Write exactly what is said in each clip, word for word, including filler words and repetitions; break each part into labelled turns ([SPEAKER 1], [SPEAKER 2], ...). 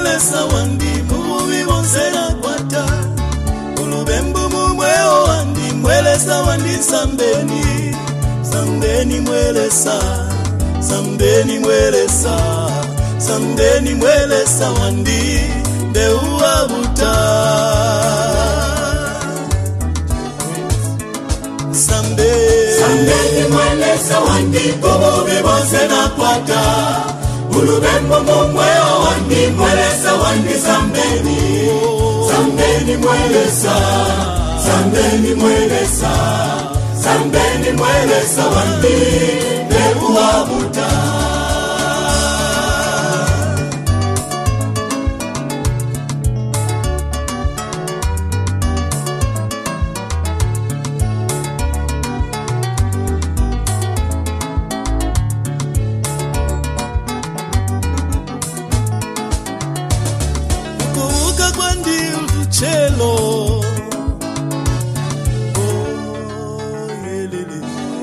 [SPEAKER 1] mwelesa wandi mububi bonsera kwata ulubembu mumweo wandi mwelesa wandi sambeni sambeni mwelesa sambeni mwelesa sambeni mwelesa wandi deuwa buta sambe sambeni mwelesa wandi mububi bonsera kwata ulubembu mumweo wandi mwelesa wandi sambeni sambeni mwelesa sambeni mwelesa sambeni mwelesa wandi deuwa buta Chelo oh yelele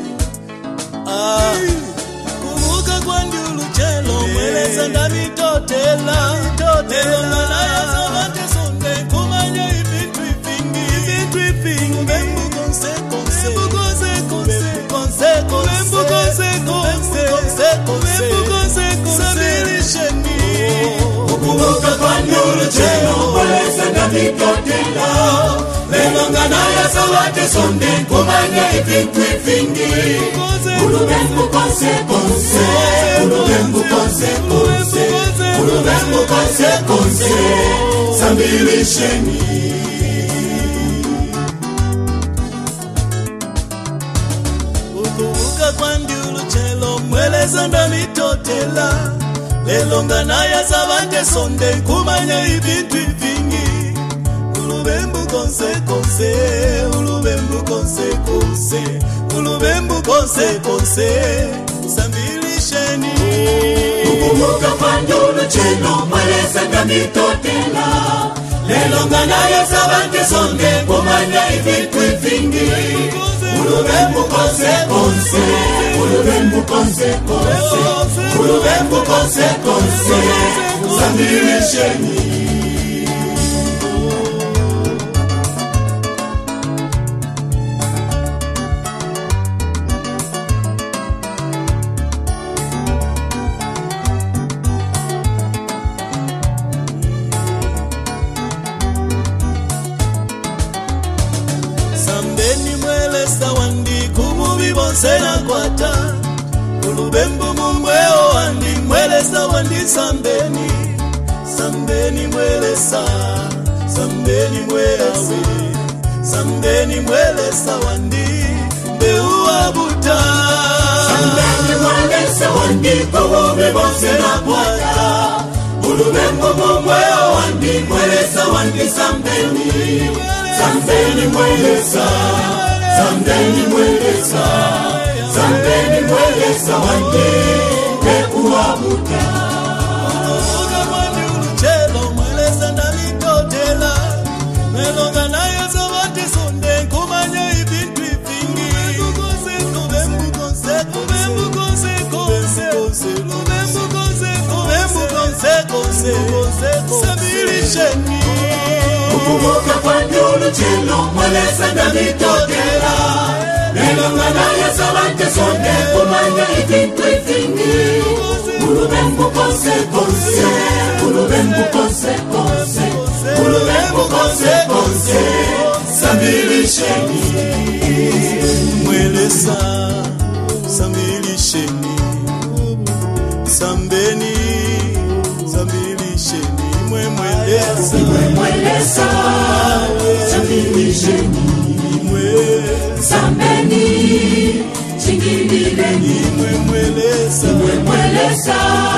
[SPEAKER 1] ah kumuka kwa ndiulu chelo mweleza ndami totela totela na yazawate sonde kumanya ibintu ifingi ibintu ifingi mbembu konse konse mbembu konse konse konse mbembu konse konse konse mbembu konse konse sabilisheni kumuka kwa ndiulu chelo mweleza ndami totela Melongana ya sawate sonde kumanya ibintu ifingi ulubembu konse konse ulubembu konse konse ulubembu konse konse sambilisheni ukubuka kwa ndiulu chelo mweleza ndami totela Melongana ya sawate sonde kumanya ibintu ifingi ulubembu konse konse ulubembu konse konse ulubembu konse konse sambilisheni ukumuka kwa ndiulu chelo mweleza ndami totela lelongana ya sabante sonde kumanya ibintu ifingi ulubembu konse konse ulubembu konse konse ulubembu konse konse sambilisheni Sena kwata ulubembu mumweo wandi mwelesa wandi sambeni sambeni mwelesa sambeni mwelawe sambeni mwelesa wandi deuwa buta sambeni mwelesa wandi kububi sena kwata ulubembu mumweo wandi mwelesa wandi sambeni sambeni mwelesa sambeni mwelesa sambeni mwelesa wandi deuwa buta ukubuka kwa ndiulu chelo mwelesa ndami totela melongana ya sawate sonde kumanya ibintu ifingi ulubembu konse ulubembu konse konse ulubembu konse ulubembu konse konse sabilisheni ukubuka kwa ndiulu chelo mwelesa ndami totela Melongana ya sawate sonde kumanya ibintu ifingi ulubembu konse konse ulubembu konse konse ulubembu konse konse sambilisheni mwelesa sambilisheni sambeni sambilisheni mwe mwelesa mwe mwelesa sambilisheni sambeni chingilileni mwe mwelesa mwe mwelesa